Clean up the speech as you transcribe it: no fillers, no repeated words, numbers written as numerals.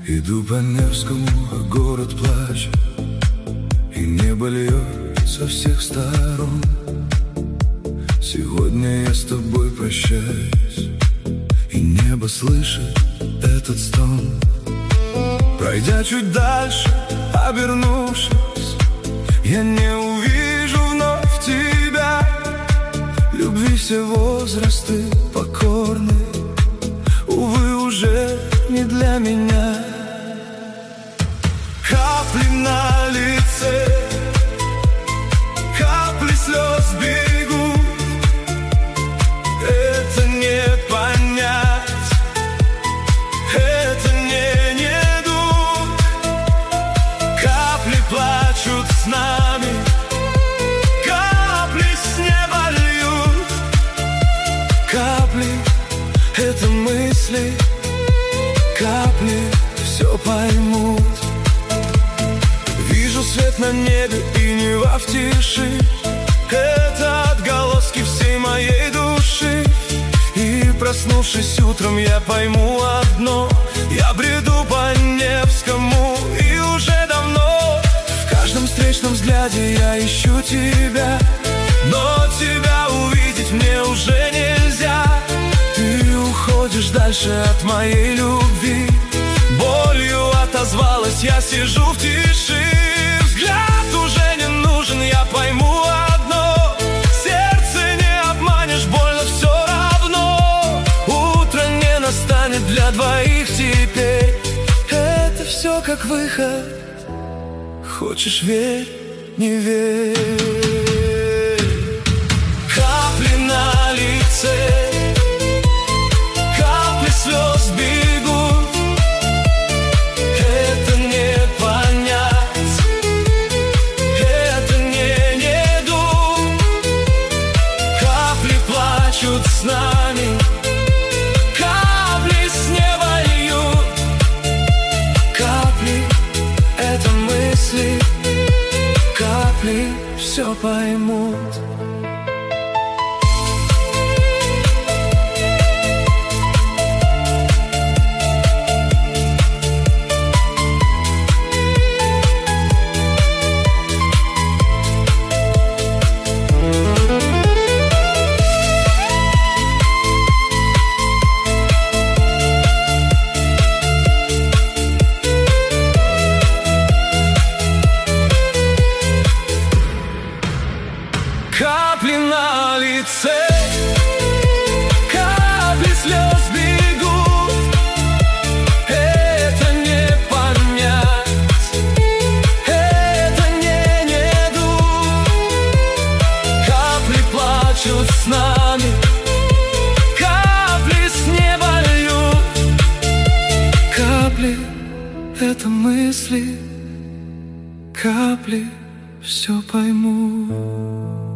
Иду по Невскому, а город плачет, и небо льет со всех сторон. Сегодня я с тобой прощаюсь, и небо слышит этот стон. Пройдя чуть дальше, обернувшись, я не увижу вновь тебя. Любви все возрасты покорны, увы, уже не для меня. Капли на лице, капли слез бегут. Это не понять, это не недуг. Капли плачут с нами, капли с неба льют. Капли — это мысли, капли все поймут. Вижу свет на небе и неба в тиши. Это отголоски всей моей души. И проснувшись утром, я пойму одно: я бреду по Невскому, и уже давно в каждом встречном взгляде я ищу тебя. Но тебя увидеть мне уже нельзя. Ты уходишь дальше от моей любви. Болью отозвалась, я сижу в тиши. Взгляд уже не нужен, я пойму одно: сердце не обманешь, больно все равно. Утро не настанет для двоих теперь. Это все как выход. Хочешь — верь, не верь. Капли на лице, капли слез бегут. Это не понять, это не недуг. Капли плачут с нами, капли с неба льют. Капли — это мысли, капли все поймут. Капли на лице, капли слез бегут. Это не понять, это не недуг. Капли плачут с нами, капли с неба льют. Капли — это мысли, капли все поймут.